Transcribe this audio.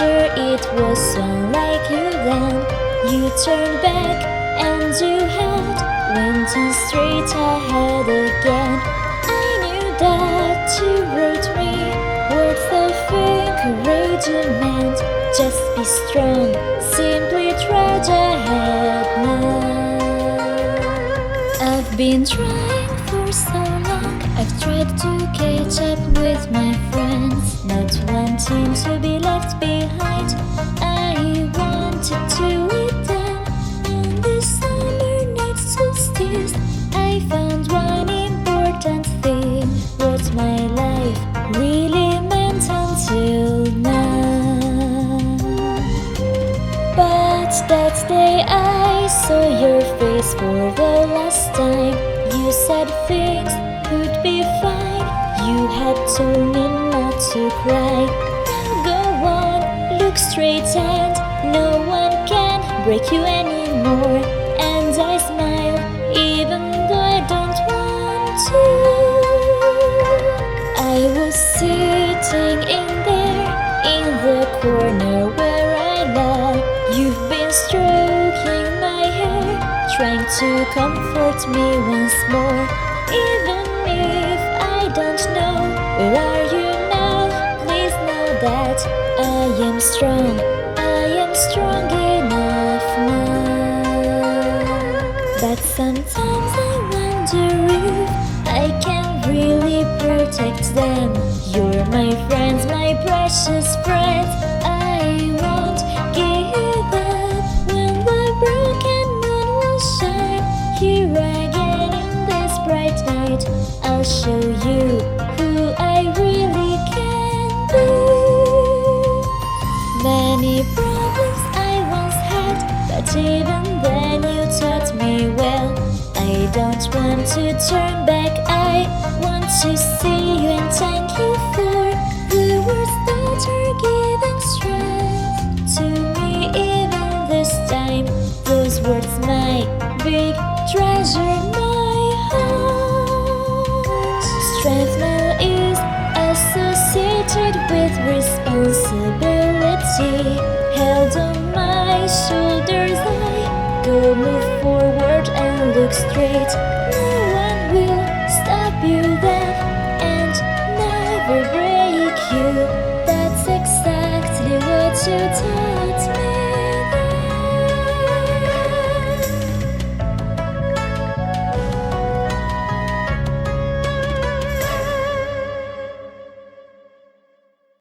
sure it was unlike you then. You turned back and you had went on straight ahead again. I knew that you wrote me words of encouragement. Just be strong, simply trudge ahead now. I've been trying for so long. I've tried to catch up with my friends, not wanting to be left behind. I wanted to lead them on this summer night solstice. I found one important thing, what my life really meant until now. But that day I saw your face for the last time. You said things would be fine. You had told me not to cry. Now go on, look straight and no one can break you anymore. And I smile even though I don't want to. I was sitting in there in the corner where I lie. You've been stroking my hair, trying to comfort me once more. Even if I don't know where are you now, please know that I am strong. I am strong enough now. But sometimes I wonder if I can really protect them. You're my friends, my precious friends. I won't give up when the broken moon will shine. Here again in this bright night, I'll show you who I really can be. Many problems I once had, but even then you taught me well. I don't want to turn back, I want to see you and thank you for the words that are giving strength to me even this time. Those words, my big treasure, my heart. Strength now is associated with responsibility. Held on my shoulders, I go move forward and look straight.